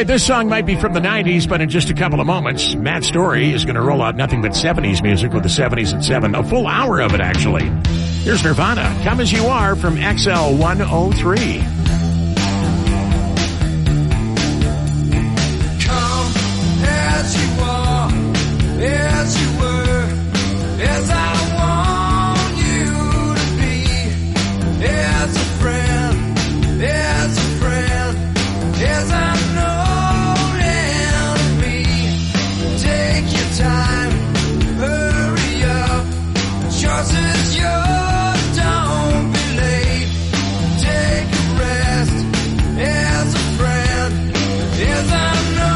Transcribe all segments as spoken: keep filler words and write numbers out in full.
right, this song might be from the nineties, but in just a couple of moments, Matt Story is going to roll out nothing but seventies music with the seventies at seven. A full hour of it, actually. Here's Nirvana, Come As You Are from X L one oh three. Come as you are, as you were, as I want you to be, as a friend, as a friend, as I know and me. Take your time, hurry up, choice is yours, don't be late. Take a rest, as a friend, as I know.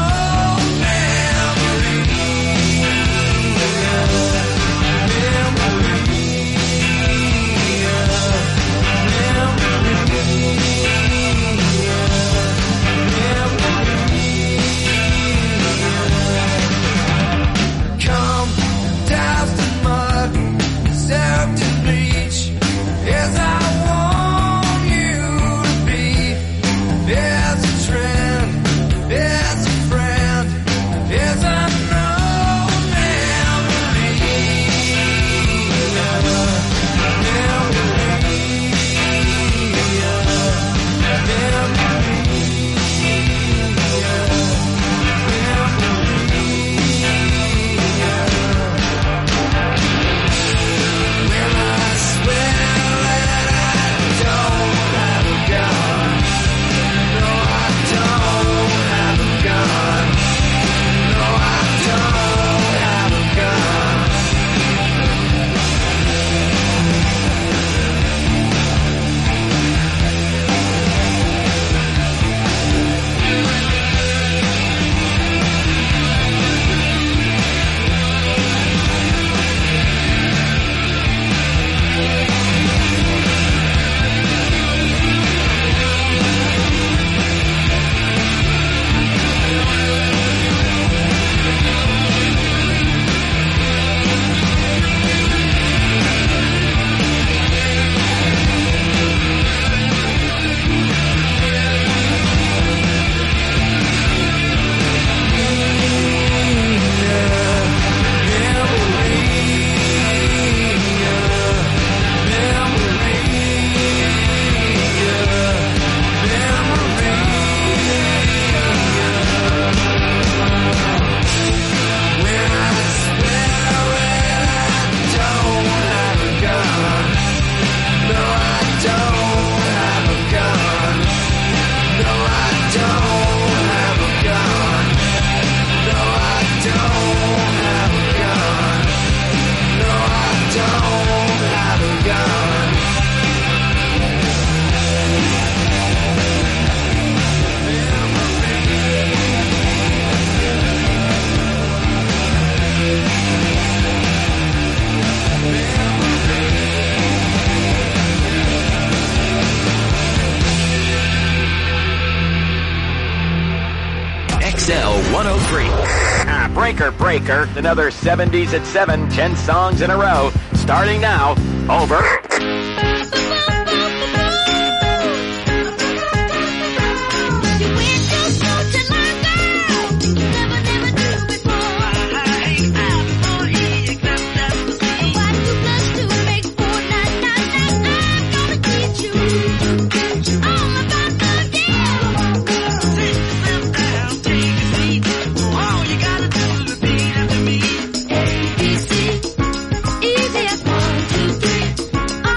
Breaker, breaker. Another seventies at seven, ten songs in a row. Starting now. Over. A B C, easy as one, two, three.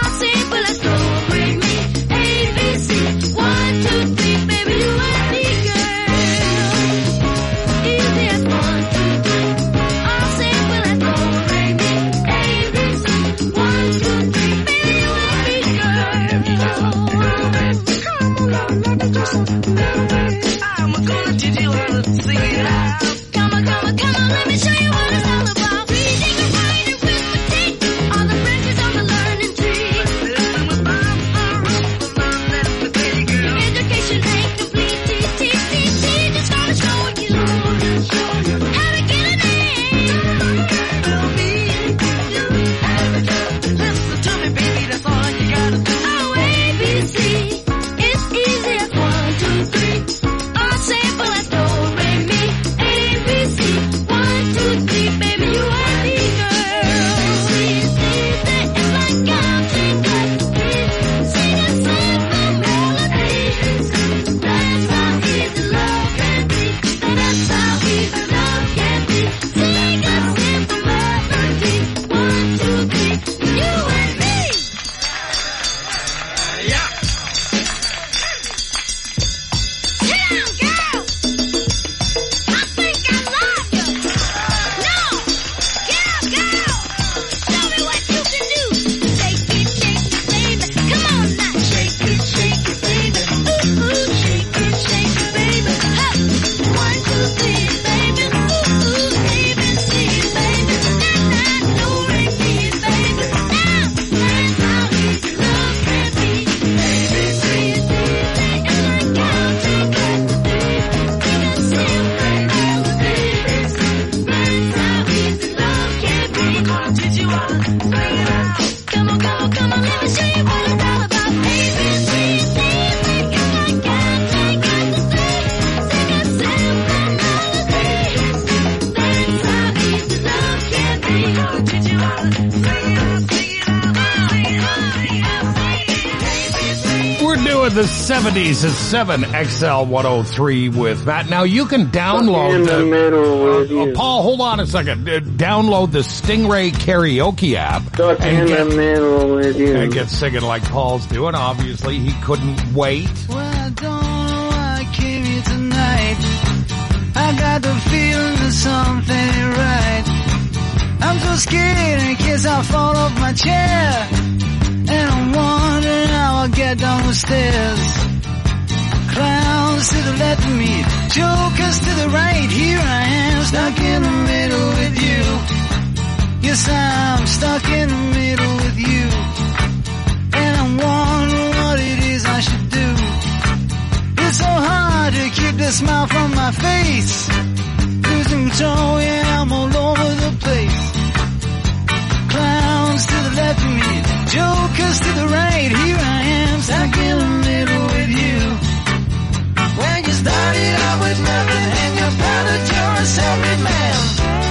doing the seventies at seven X L one oh three with Matt. Now you can download in the, the middle with uh, you. uh, Paul, hold on a second. Uh, download the Stingray karaoke app Stuck and in get, the middle with you. and get singing like Paul's doing. Obviously, he couldn't wait. Well, I don't know why I came here tonight. I got the feeling that something ain't right. I'm so scared in case I fall off my chair. And I'm wondering how I'll get down the stairs. Clowns to the left of me, jokers to the right. Here I am, stuck in the middle with you. Yes, I'm stuck in the middle with you. And I'm wondering what it is I should do. It's so hard to keep the smile from my face. Losing control, yeah, I'm all over the place. Clowns to the left of me, jokers to the right. Here I am, stuck in the middle with you. When you started out with nothing and you're proud that you're a self-made man.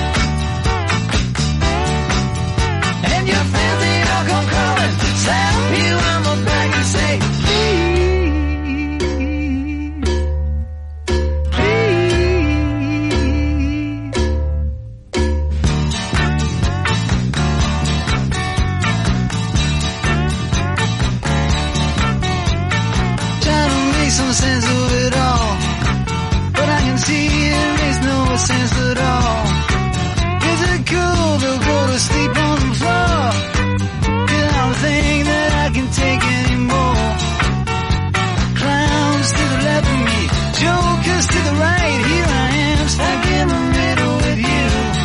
And your friends, they all come crawling, slap you on the back and say, some sense of it all, but I can see it makes no sense at all. Is it cool to go to sleep on the floor? Cause I don't think that I can take anymore. Clowns to the left of me, jokers to the right. Here I am, stuck in the middle with you.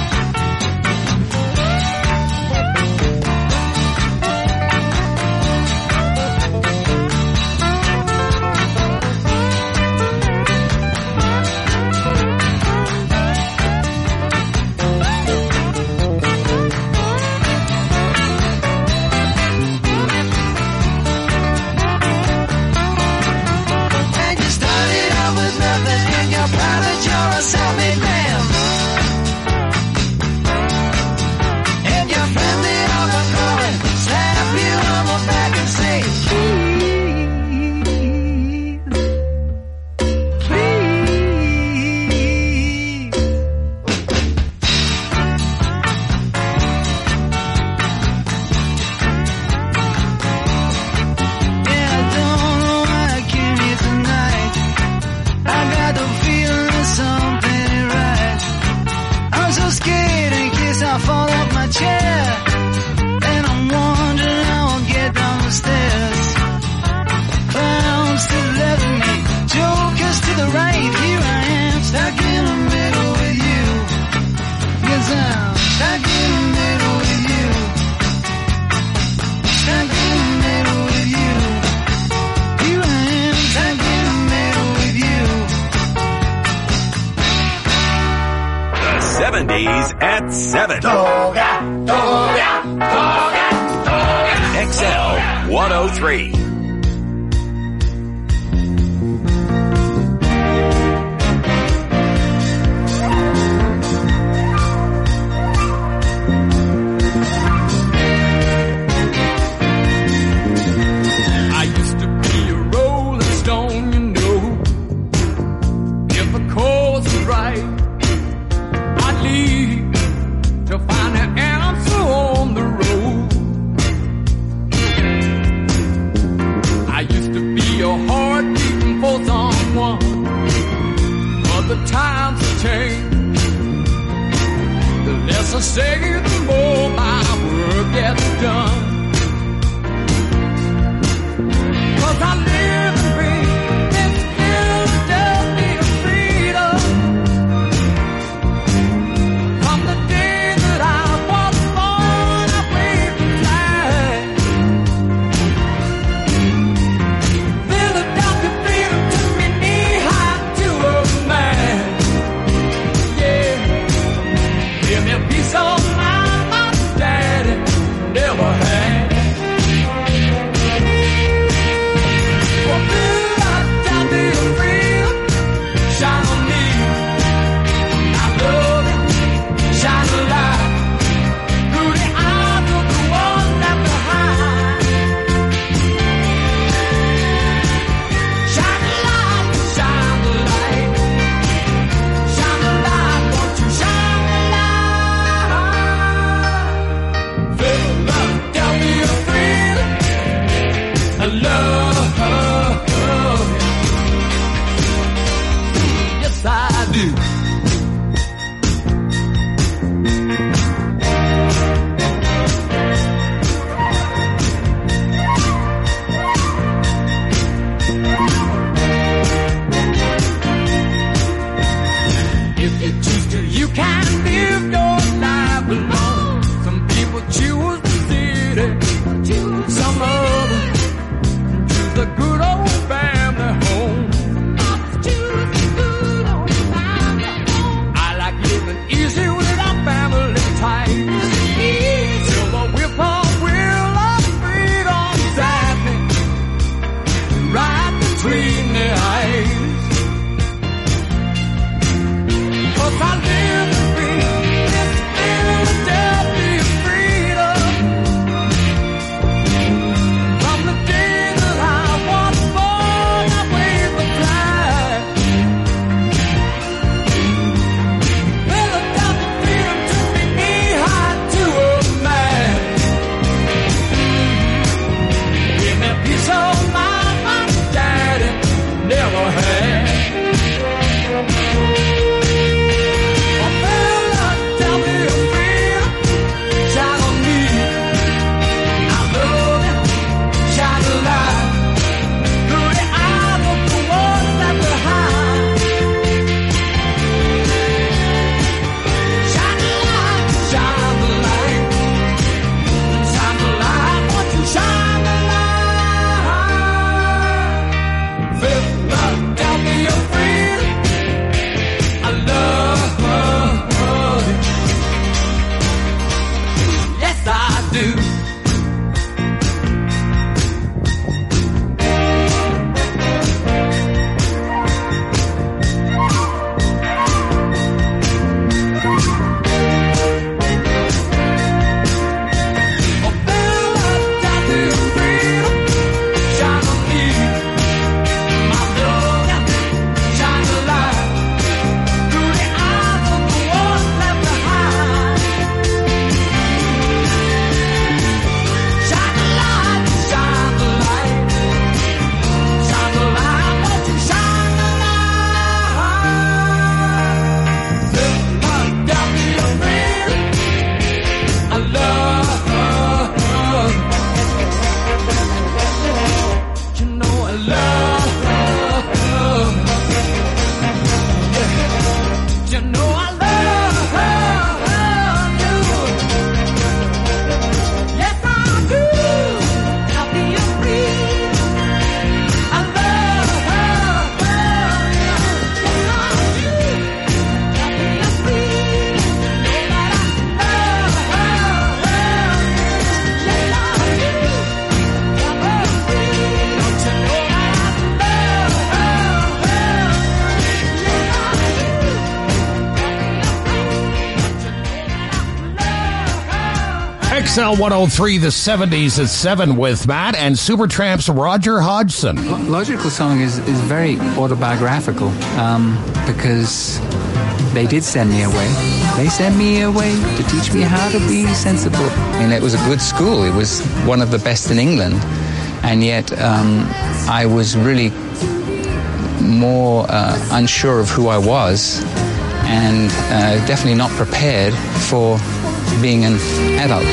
Self-made man. And your friend, they all come calling, slap you on the back and say, please, please. Yeah, I don't know why I came here tonight. I got the feeling that something so scared in case I fall off my chair. And I'm wondering how I'll get down the stairs. Clowns to the left of me, jokers to the right. Here I am, stuck in the middle with you. Yes, I'm stuck in the middle with you. Stuck in the middle with you. Here I am, stuck in the middle with you. seventies at seven. Toga, toga, toga, toga. X L one oh three. I used to be a rolling stone, you know. If the cause was right, to find an answer on the road. I used to be a heart beating for someone, but the times have changed. The less I say, the more my work gets done. 'Cause I live and breathe this Philadelphia freedom. From the day that I was born, I waved the flag. Philadelphia freedom took me knee high to a man. Yeah, give me a piece of mind my daddy never had. X L one oh three, the seventies at seven with Matt and Supertramp's Roger Hodgson. Logical Song is, is very autobiographical um, because they did send me away. They sent me away to teach me how to be sensible. And it was a good school. It was one of the best in England. And yet um, I was really more uh, unsure of who I was and uh, definitely not prepared for being an adult.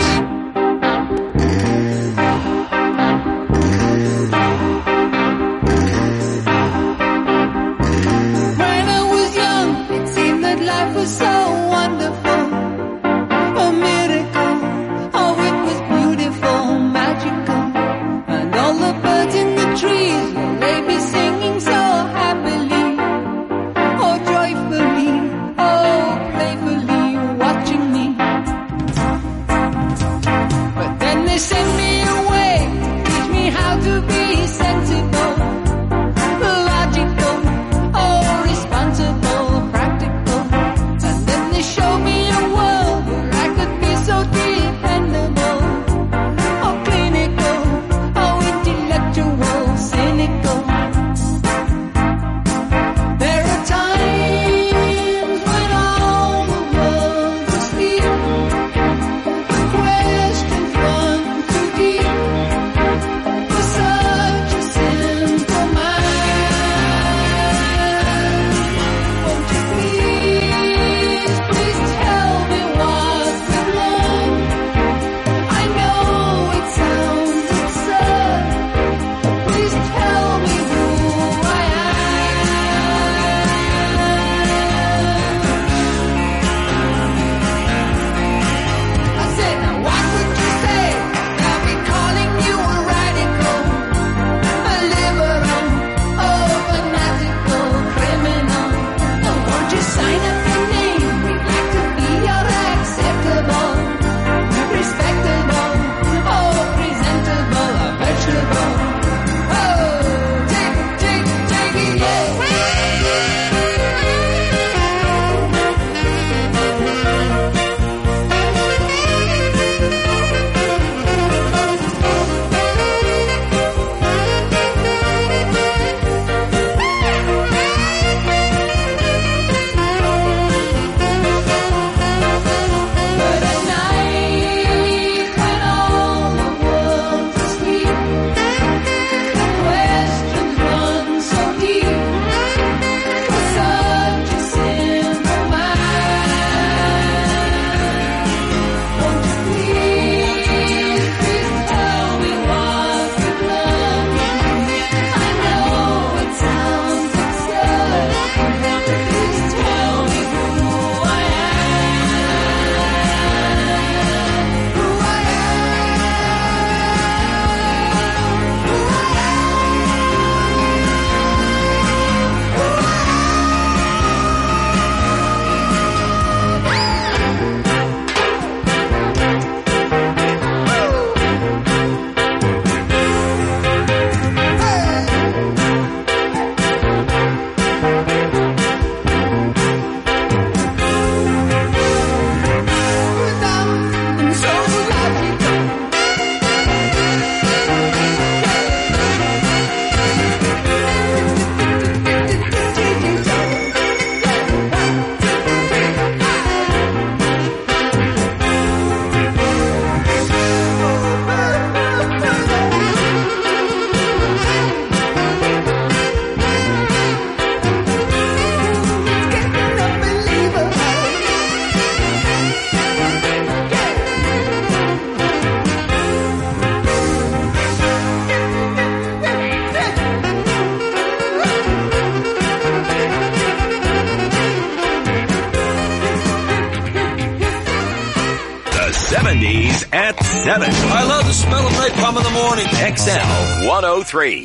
seventies at seven. I love the smell of napalm in the morning. X L one oh three.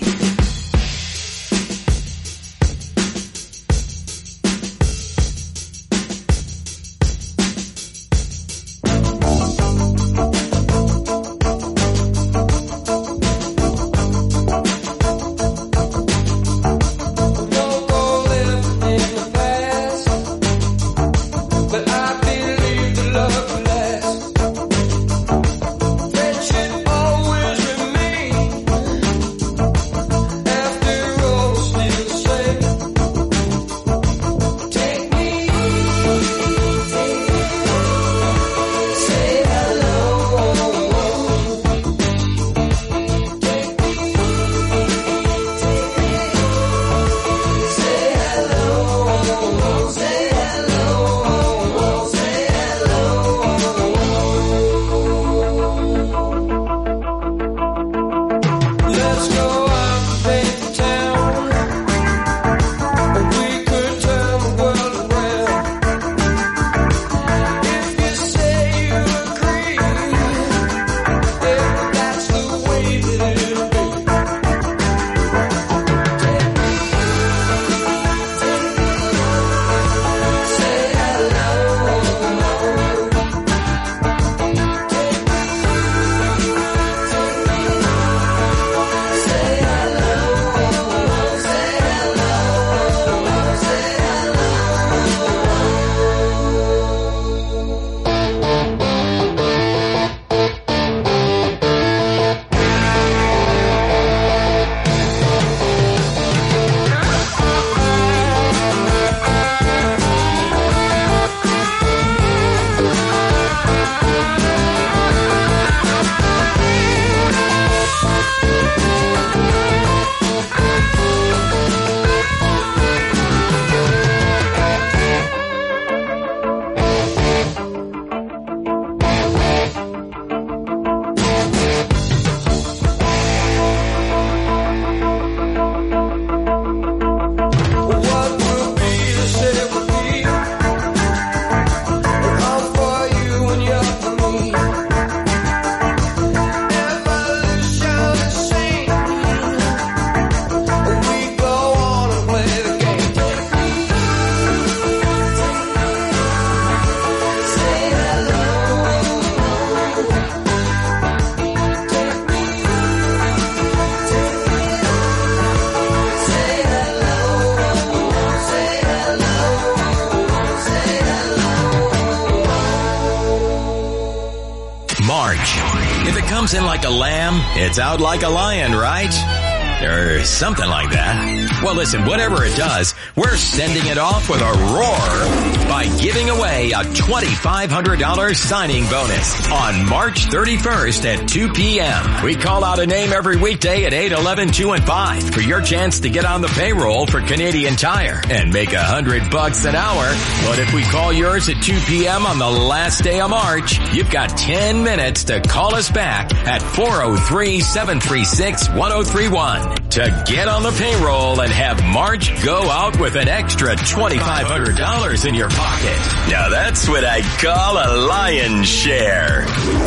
comes in like a lamb, it's out like a lion, right? Or something like that. Well, listen, whatever it does, we're sending it off with a roar by giving away a twenty-five hundred dollars signing bonus on March thirty-first at two p.m. We call out a name every weekday at eight, eleven, two, and five for your chance to get on the payroll for Canadian Tire and make a hundred bucks an hour. But if we call yours at two p.m. on the last day of March, you've got ten minutes to call us back at four oh three, seven three six, one oh three one. To get on the payroll and have March go out with an extra twenty-five hundred dollars in your pocket. Now that's what I call a lion's share.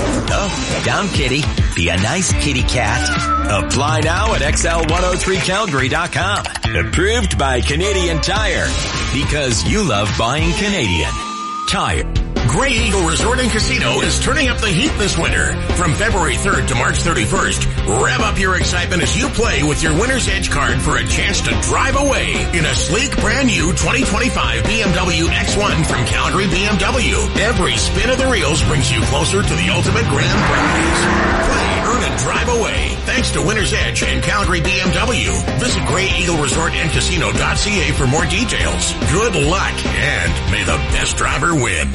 Oh, down kitty. Be a nice kitty cat. Apply now at X L one oh three Calgary dot com. Approved by Canadian Tire. Because you love buying Canadian Tire. Grey Eagle Resort and Casino is turning up the heat this winter. From February third to March thirty-first, rev up your excitement as you play with your Winner's Edge card for a chance to drive away in a sleek, brand new twenty twenty-five B M W X one from Calgary B M W. Every spin of the reels brings you closer to the ultimate grand prize. Play, earn, and drive away thanks to Winner's Edge and Calgary B M W. Visit Grey Eagle Resort and Casino dot C A for more details. Good luck, and may the best driver win.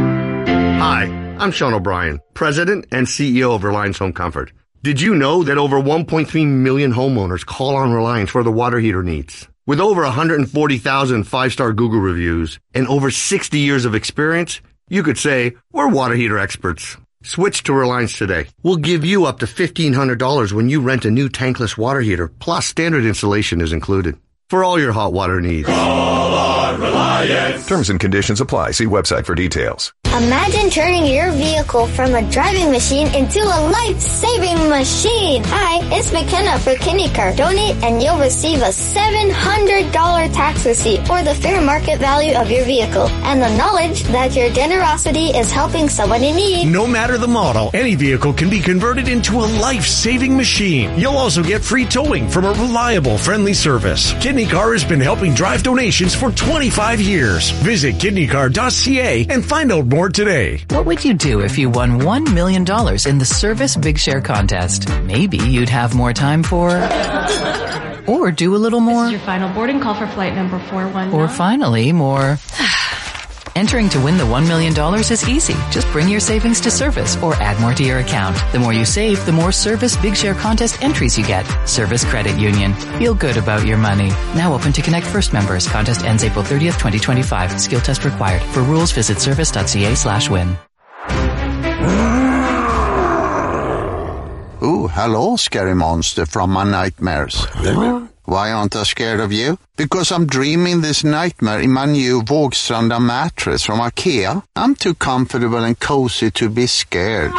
Hi, I'm Sean O'Brien, President and C E O of Reliance Home Comfort. Did you know that over one point three million homeowners call on Reliance for their water heater needs? With over one hundred forty thousand five-star Google reviews and over sixty years of experience, you could say we're water heater experts. Switch to Reliance today. We'll give you up to fifteen hundred dollars when you rent a new tankless water heater, plus standard installation is included. For all your hot water needs. Call on Reliance. Terms and conditions apply. See website for details. Imagine turning your vehicle from a driving machine into a life-saving machine. Hi, it's McKenna for KidneyCar. Donate and you'll receive a seven hundred dollars tax receipt or the fair market value of your vehicle and the knowledge that your generosity is helping someone in need. No matter the model, any vehicle can be converted into a life-saving machine. You'll also get free towing from a reliable, friendly service. KidneyCar has been helping drive donations for twenty-five years. Visit kidney car dot c a and find out more today. What would you do if you won one million dollars in the Service Big Share contest? Maybe you'd have more time for... or do a little more. This is your final boarding call for flight number four one nine. Or finally, more... Entering to win the one million dollars is easy. Just bring your savings to Service or add more to your account. The more you save, the more Service Big Share contest entries you get. Service Credit Union. Feel good about your money. Now open to Connect First members. Contest ends April thirtieth, twenty twenty-five. Skill test required. For rules, visit service dot c a slash win. Ooh, hello, scary monster from my nightmares. Why aren't I scared of you? Because I'm dreaming this nightmare in my new Vågstranda mattress from IKEA. I'm too comfortable and cozy to be scared.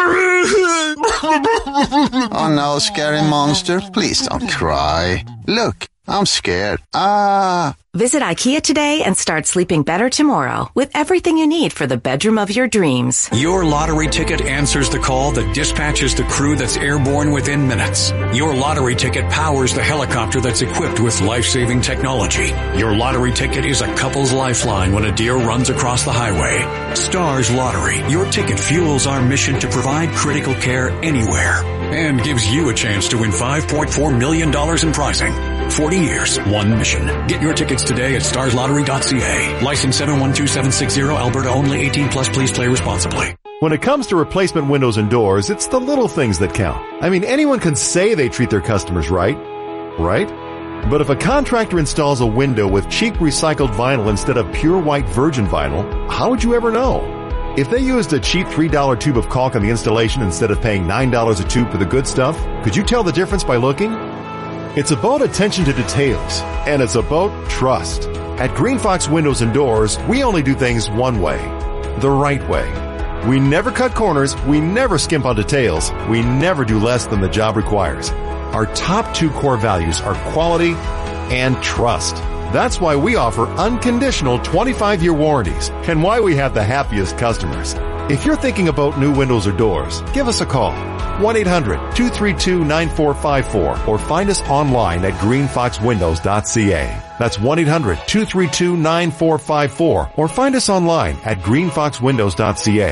Oh no, scary monster, please don't cry. Look, I'm scared. Ah. Visit IKEA today and start sleeping better tomorrow with everything you need for the bedroom of your dreams. Your lottery ticket answers the call that dispatches the crew that's airborne within minutes. Your lottery ticket powers the helicopter that's equipped with life-saving technology. Your lottery ticket is a couple's lifeline when a deer runs across the highway. Stars Lottery. Your ticket fuels our mission to provide critical care anywhere and gives you a chance to win five point four million dollars in prizing. forty years, one mission. Get your tickets today at stars lottery dot c a. License seven one two seven six zero, Alberta only, eighteen plus, please play responsibly. When it comes to replacement windows and doors, it's the little things that count. I mean, anyone can say they treat their customers right, right? But if a contractor installs a window with cheap recycled vinyl instead of pure white virgin vinyl, how would you ever know? If they used a cheap three dollar tube of caulk on the installation instead of paying nine dollars a tube for the good stuff, could you tell the difference by looking? It's about attention to details, and it's about trust. At Green Fox Windows and Doors, we only do things one way, the right way. We never cut corners, we never skimp on details, we never do less than the job requires. Our top two core values are quality and trust. That's why we offer unconditional twenty-five year warranties and why we have the happiest customers. If you're thinking about new windows or doors, give us a call. one eight hundred two three two nine four five four or find us online at green fox windows dot c a. That's one eight hundred two three two nine four five four or find us online at green fox windows dot c a.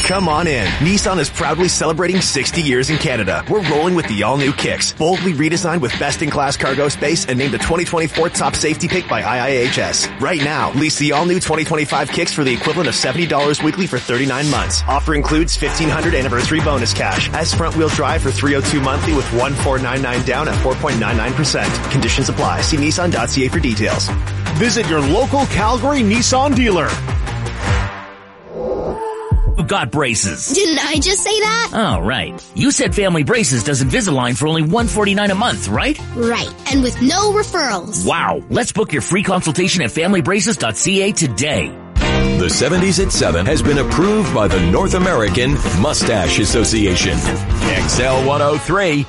Come on in. Nissan is proudly celebrating sixty years in Canada. We're rolling with the all-new Kicks, boldly redesigned with best-in-class cargo space and named the twenty twenty-four top safety pick by I I H S. Right now, lease the all-new twenty twenty-five Kicks for the equivalent of seventy dollars weekly for thirty-nine months. Offer includes fifteen hundred dollars anniversary bonus cash as front-wheel drive for three hundred two monthly with one thousand four hundred ninety-nine down at four point nine nine percent. Conditions apply. See Nissan dot C A for details. Visit your local Calgary Nissan dealer. Who got braces? Didn't I just say that? Oh, right. You said Family Braces does Invisalign for only one hundred forty-nine dollars a month, right? Right, and with no referrals. Wow. Let's book your free consultation at family braces dot C A today. The seventies at seven has been approved by the North American Mustache Association. X L one oh three.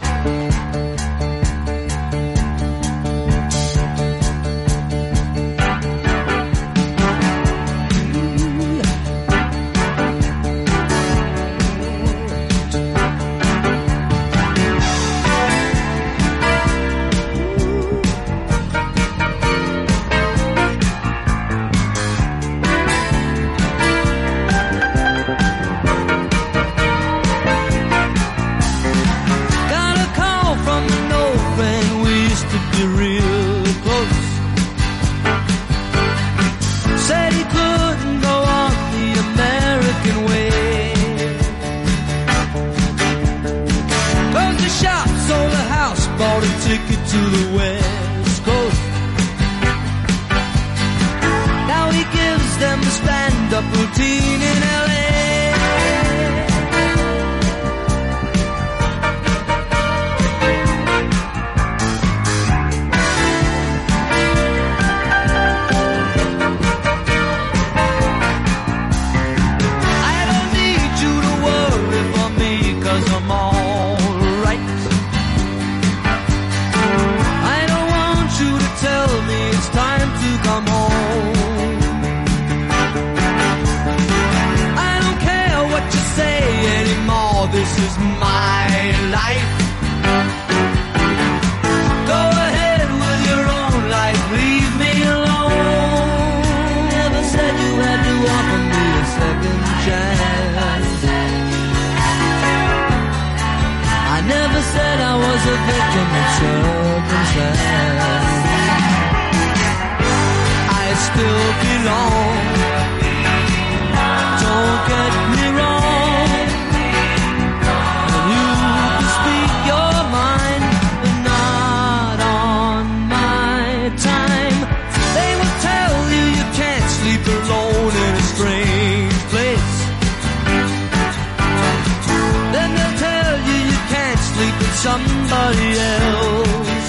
Somebody else.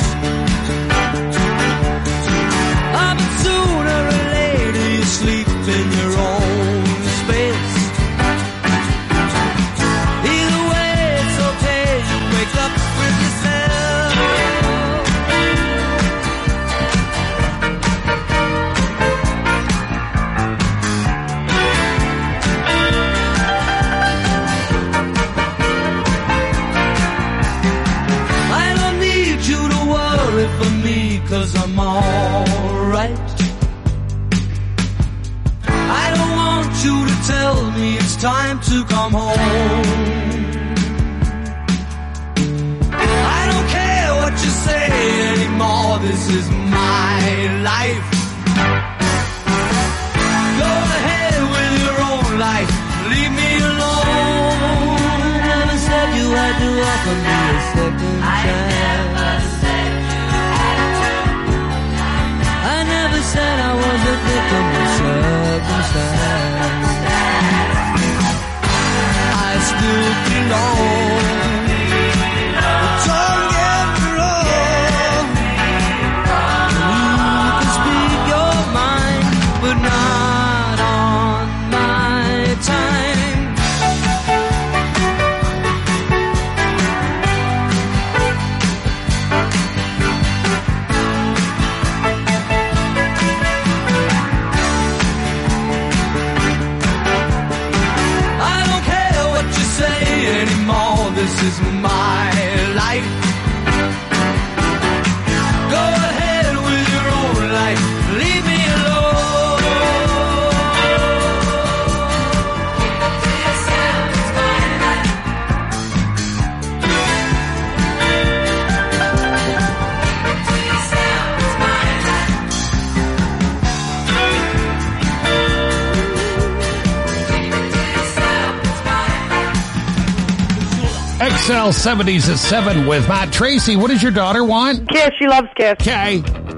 Ah, but sooner or later you sleep in your own space. Either way, it's okay. You wake up with yourself. I don't need you to worry for me, 'cause I'm alright. I don't want you to tell me it's time to come home. I don't care what you say anymore, this is my life. Go ahead with your own life, leave me alone. Never said you had to offer me a second chance. I never said I was a victim of circumstance. I still belong. Don't get me wrong. You can speak your mind, but not on my time. I don't care what you say anymore, this is my life. Go ahead with your own life, leave me alone. Keep it to yourself. X L seventies at seven with Matt Tracy. What does your daughter want? Kiss. She loves Kiss. Okay.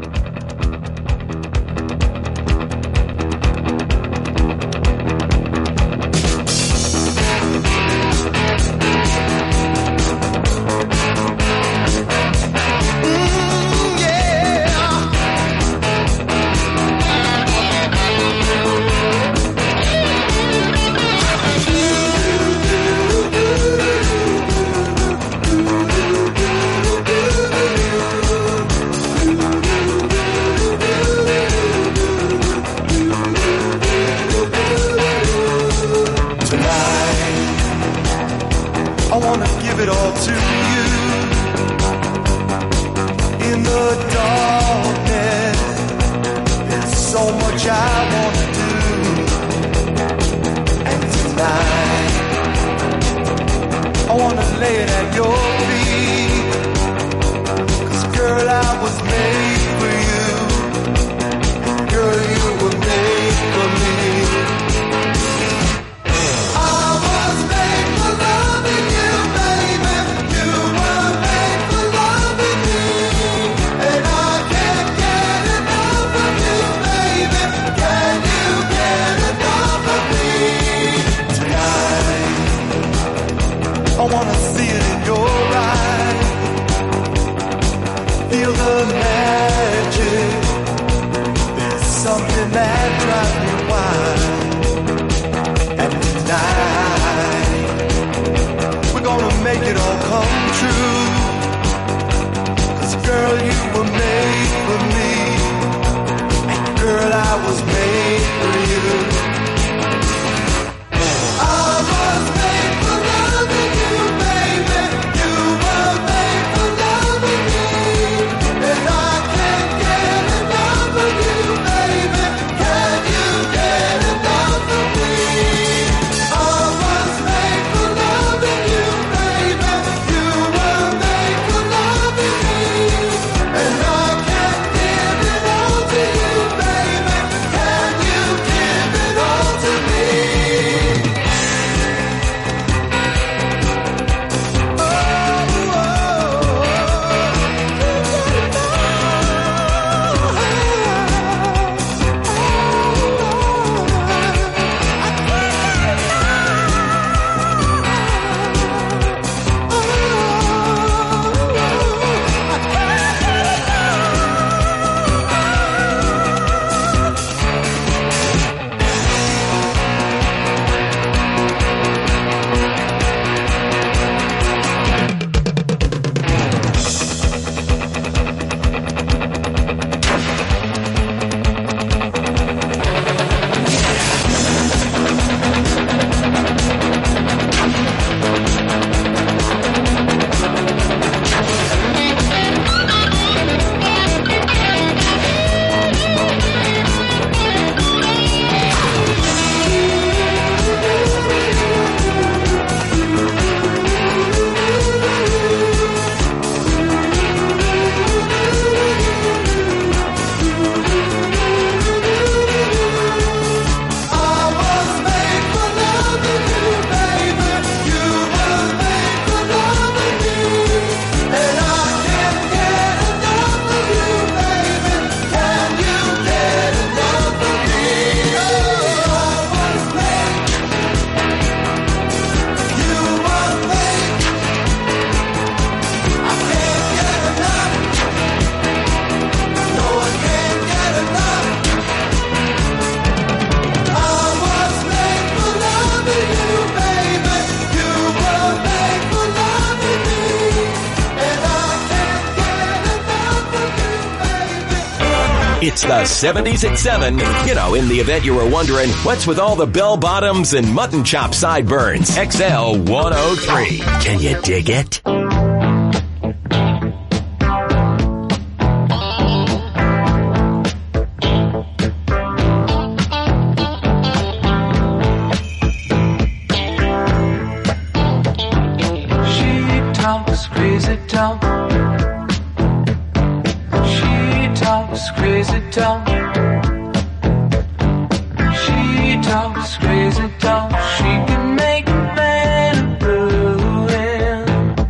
It's the seventies at seven. You know, in the event you were wondering, what's with all the bell bottoms and mutton chop sideburns? X L one oh three. Can you dig it? She talks crazy talk. She talks crazy talk. She talks crazy talk. She can make a man a ruin.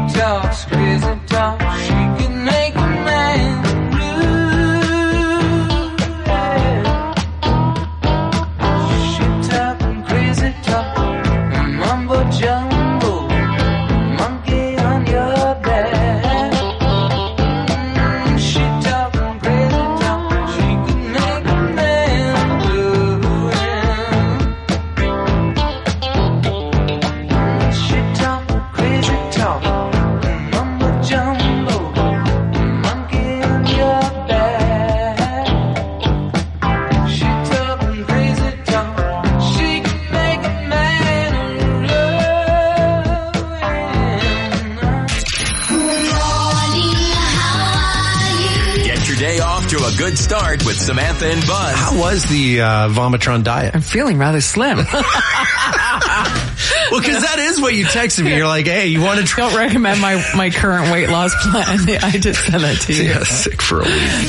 talks crazy talk. She can make a man blue. She talking crazy talk, mumbo jumbo, monkey on your back. She talking crazy talk. She can make a man blue. She talking crazy talk, mumbo jumbo, monkey on your back. She talking crazy talk. She can make a man Get your day off to a good start with Samantha and Buzz. How was the uh, Vomitron diet? I'm feeling rather slim. Well, because that is what you texted me. You're like, hey, you want to try? Don't recommend my, my current weight loss plan. I just said that to you. Yeah, sick for a week.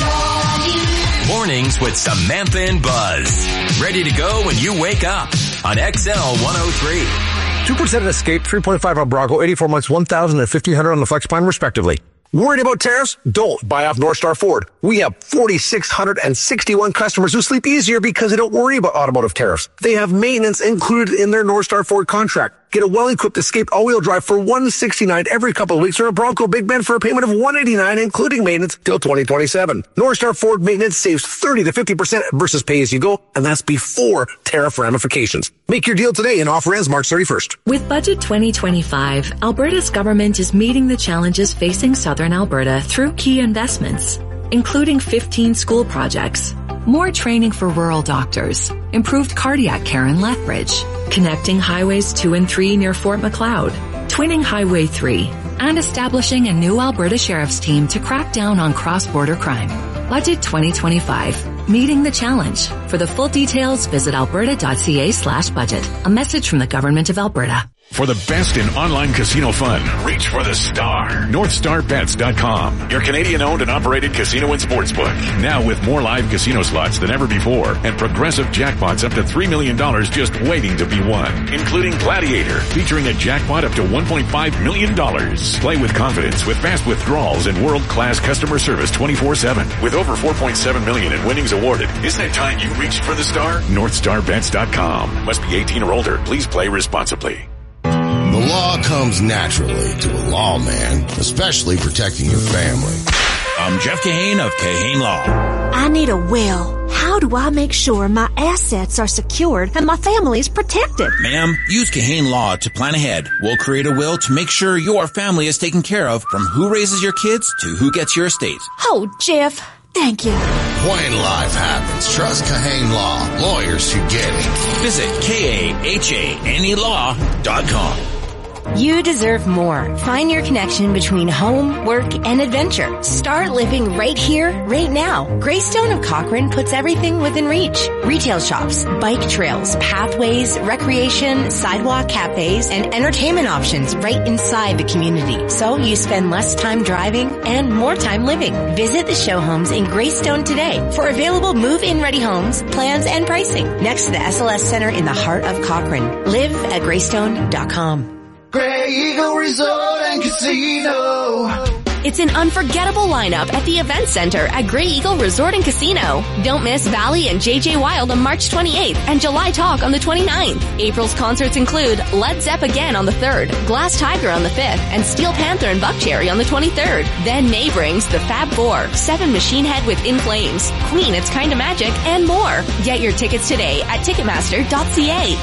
Mornings with Samantha and Buzz. Ready to go when you wake up on X L one oh three. two percent Escape, three point five on Bronco, eighty-four months, one thousand and fifteen hundred on the Flex Plan, respectively. Worried about tariffs? Don't buy off North Star Ford. We have four thousand six hundred sixty-one customers who sleep easier because they don't worry about automotive tariffs. They have maintenance included in their North Star Ford contract. Get a well-equipped Escape all-wheel drive for one hundred sixty-nine dollars every couple of weeks, or a Bronco Big Bend for a payment of one hundred eighty-nine dollars, including maintenance, till twenty twenty-seven. North Star Ford maintenance saves thirty to fifty percent versus pay-as-you-go, and that's before tariff ramifications. Make your deal today and offer ends March thirty-first. With Budget twenty twenty-five, Alberta's government is meeting the challenges facing southern Alberta through key investments, including fifteen school projects, more training for rural doctors, improved cardiac care in Lethbridge, connecting highways two and three near Fort Macleod, twinning Highway three, and establishing a new Alberta Sheriff's team to crack down on cross-border crime. Budget twenty twenty-five, meeting the challenge. For the full details, visit alberta.ca slash budget. A message from the Government of Alberta. For the best in online casino fun, reach for the star. North Star Bets dot com, your Canadian-owned and operated casino and sportsbook. Now with more live casino slots than ever before and progressive jackpots up to three million dollars just waiting to be won, including Gladiator, featuring a jackpot up to one point five million dollars. Play with confidence with fast withdrawals and world-class customer service twenty-four seven. With over four point seven million dollars in winnings awarded, isn't it time you reached for the star? North Star Bets dot com. Must be eighteen or older. Please play responsibly. The law comes naturally to a lawman, especially protecting your family. I'm Jeff Kahane of Kahane Law. I need a will. How do I make sure my assets are secured and my family is protected? Ma'am, use Kahane Law to plan ahead. We'll create a will to make sure your family is taken care of, from who raises your kids to who gets your estate. Oh, Jeff, thank you. When life happens, trust Kahane Law. Lawyers who get it. Visit K A H A N E law dot com. You deserve more. Find your connection between home, work, and adventure. Start living right here, right now. Greystone of Cochrane puts everything within reach. Retail shops, bike trails, pathways, recreation, sidewalk cafes, and entertainment options right inside the community. So you spend less time driving and more time living. Visit the show homes in Greystone today for available move-in ready homes, plans, and pricing. Next to the S L S Center in the heart of Cochrane. Live at greystone dot com. Grey Eagle Resort and Casino. It's an unforgettable lineup at the Event Center at Grey Eagle Resort and Casino. Don't miss Valley and J J Wild on March twenty-eighth and July Talk on the twenty-ninth. April's concerts include Led Zepp again on the third, Glass Tiger on the fifth, and Steel Panther and Buckcherry on the twenty-third. Then May brings the Fab Four, Seven Machine Head with In Flames, Queen It's Kinda Magic, and more. Get your tickets today at ticketmaster dot c a.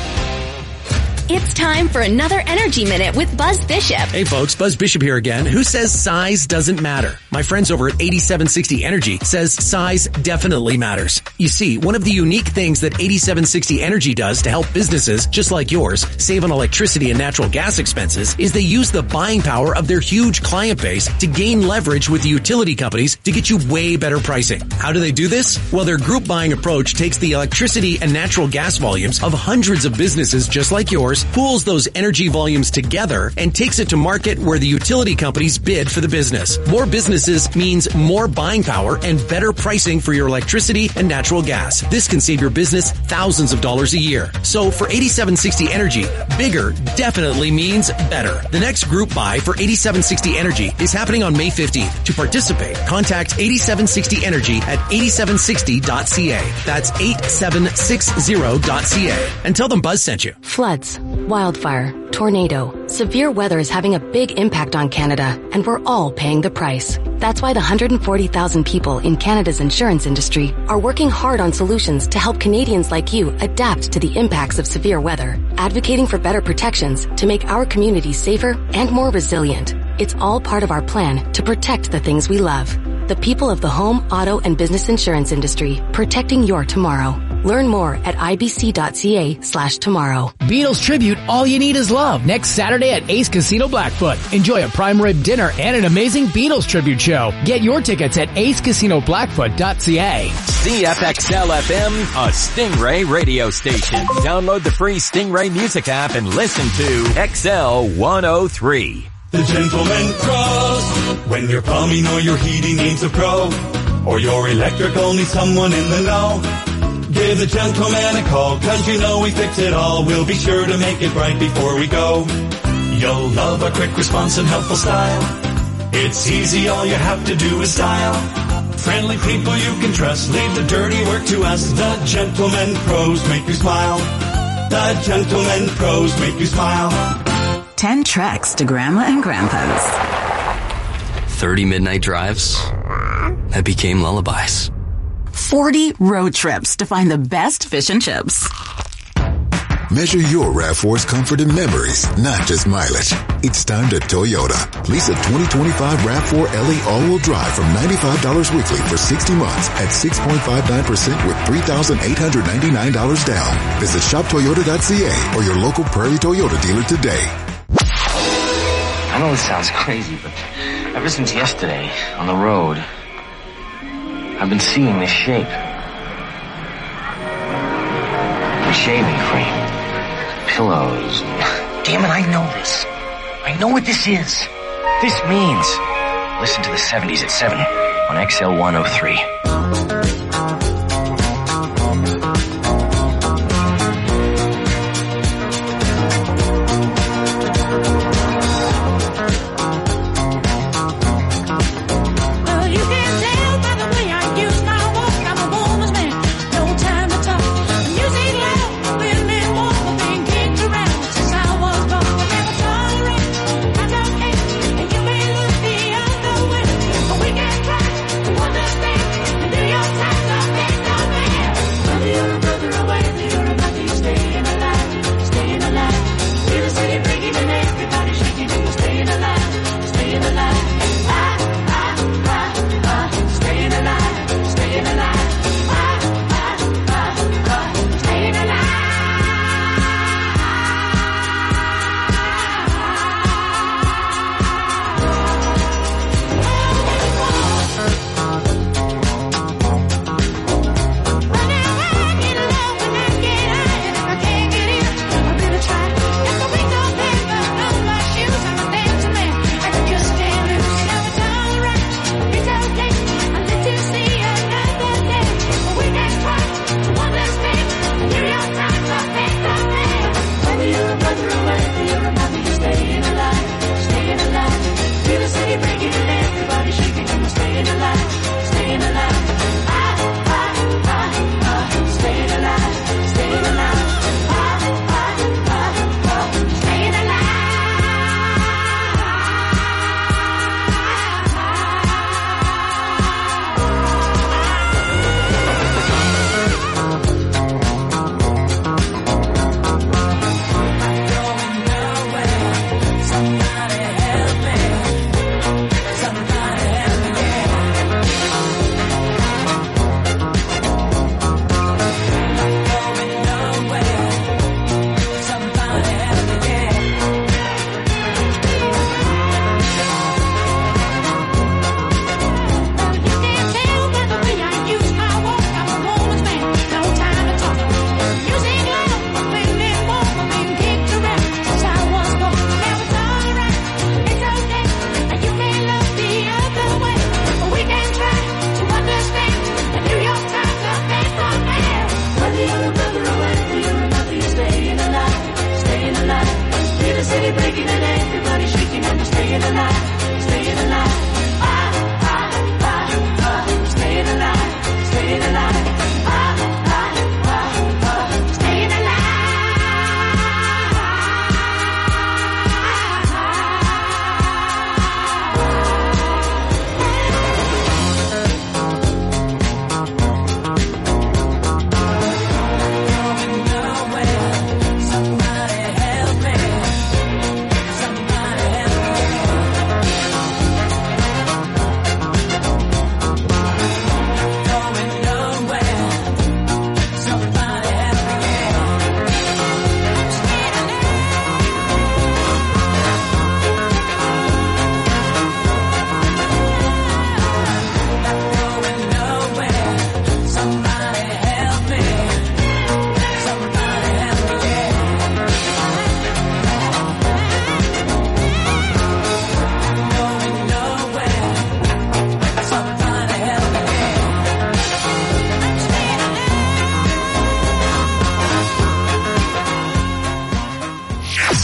It's time for another Energy Minute with Buzz Bishop. Hey folks, Buzz Bishop here again. Who says size doesn't matter? My friends over at eighty-seven sixty Energy says size definitely matters. You see, one of the unique things that eighty-seven sixty Energy does to help businesses just like yours save on electricity and natural gas expenses is they use the buying power of their huge client base to gain leverage with the utility companies to get you way better pricing. How do they do this? Well, their group buying approach takes the electricity and natural gas volumes of hundreds of businesses just like yours Source pools those energy volumes together and takes it to market where the utility companies bid for the business. More businesses means more buying power and better pricing for your electricity and natural gas. This can save your business thousands of dollars a year. So for eighty-seven sixty Energy, bigger definitely means better. The next group buy for eighty-seven sixty Energy is happening on May fifteenth. To participate, contact eighty-seven sixty Energy at eighty-seven sixty dot c a. That's eighty-seven sixty dot c a. And tell them Buzz sent you. Floods, wildfire, tornado. Severe weather is having a big impact on Canada, and we're all paying the price. That's why the one hundred forty thousand people in Canada's insurance industry are working hard on solutions to help Canadians like you adapt to the impacts of severe weather, advocating for better protections to make our communities safer and more resilient. It's all part of our plan to protect the things we love. The people of the home, auto, and business insurance industry, protecting your tomorrow. Learn more at ibc.ca slash tomorrow. Beatles Tribute, All You Need Is Love, next Saturday at Ace Casino Blackfoot. Enjoy a prime rib dinner and an amazing Beatles Tribute show. Get your tickets at ace casino blackfoot dot c a. C F X L F M, a Stingray radio station. Download the free Stingray music app and listen to X L one oh three. The Gentleman Pros. When your plumbing or your heating needs a pro, or your electrical needs someone in the know, give the Gentleman a call, cause you know we fix it all. We'll be sure to make it right before we go. You'll love our quick response and helpful style. It's easy, all you have to do is dial. Friendly people you can trust, leave the dirty work to us. The Gentleman Pros make you smile. The Gentleman Pros make you smile. Ten treks to Grandma and Grandpa's. Thirty midnight drives that became lullabies. Forty road trips to find the best fish and chips. Measure your RAV four's comfort and memories, not just mileage. It's time to Toyota. Lease a twenty twenty-five RAV four L E all-wheel drive from ninety-five dollars weekly for sixty months at six point five nine percent with three thousand eight hundred ninety-nine dollars down. Visit shop toyota dot c a or your local Prairie Toyota dealer today. I know this sounds crazy, but ever since yesterday on the road, I've been seeing this shape. The shaving cream, pillows. Damn it, I know this. I know what this is. This means listen to the seventies at seven on X L one oh three.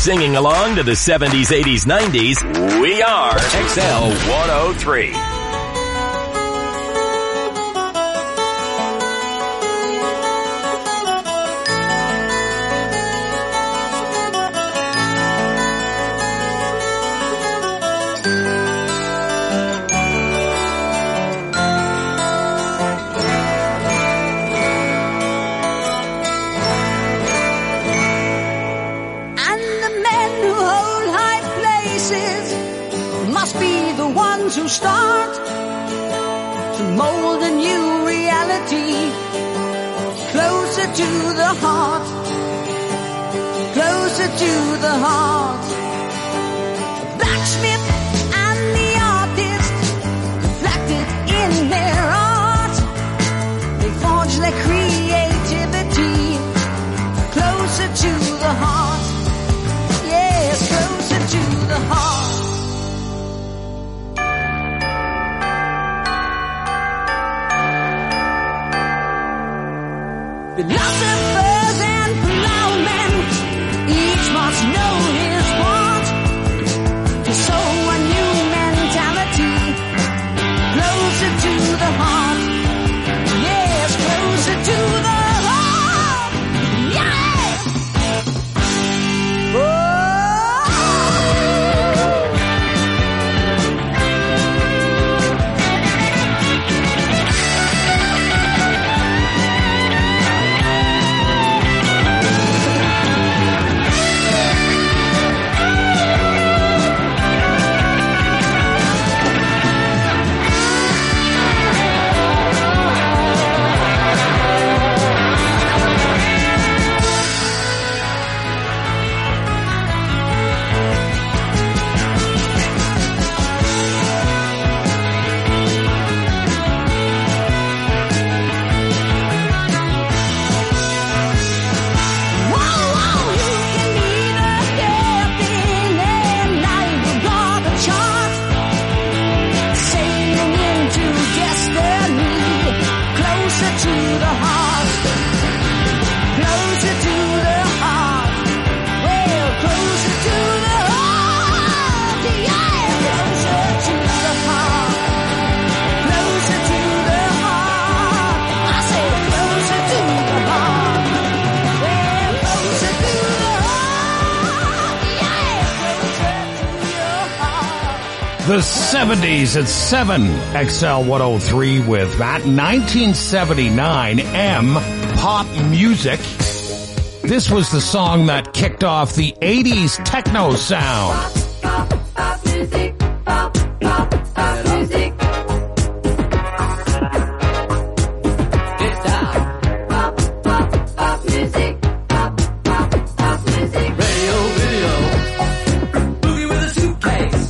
Singing along to the seventies, eighties, nineties, we are X L one oh three. To start to mold a new reality closer to the heart, closer to the heart. Blacksmith and the artist reflected in their art. They forge their creativity closer to the heart. Yes, closer to the heart. Philosophers and plowmen, each must know his part to sow a new mentality closer to the heart. Yes, closer to the heart. Yeah. Oh. The seventies at seven, X L one oh three with Matt. nineteen seventy-nine, M, pop music. This was the song that kicked off the eighties techno sound. Pop, pop, pop music, pop, pop, pop music. Get down. Pop, pop, pop music, pop, pop, pop music. Radio, video, boogie with a suitcase.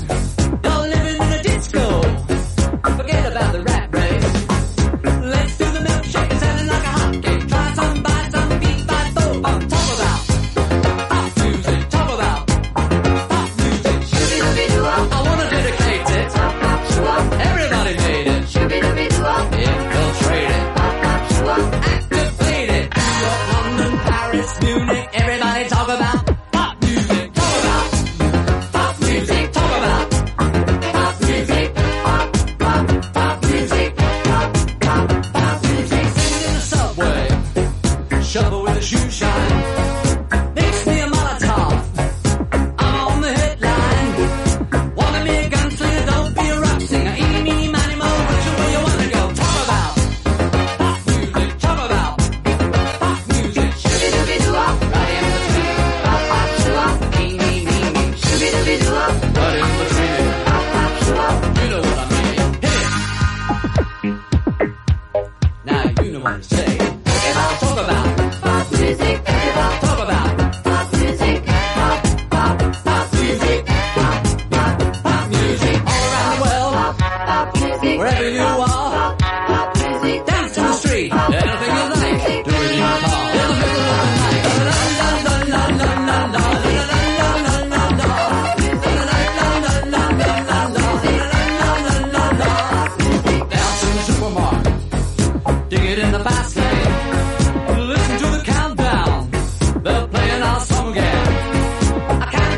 Listen to the countdown. They're playing our song again. I can't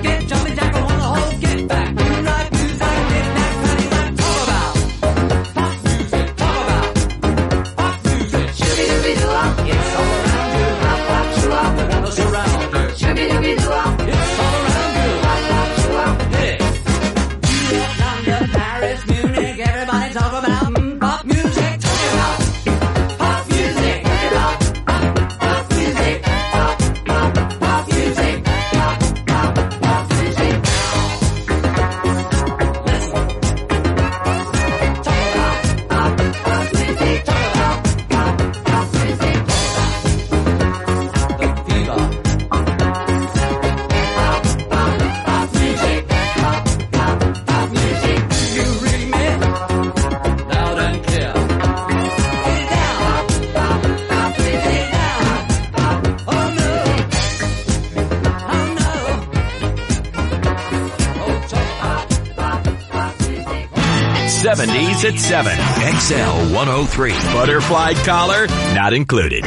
seventies at seven. X L one oh three. Butterfly collar not included.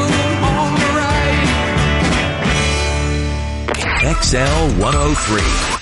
X L one oh three.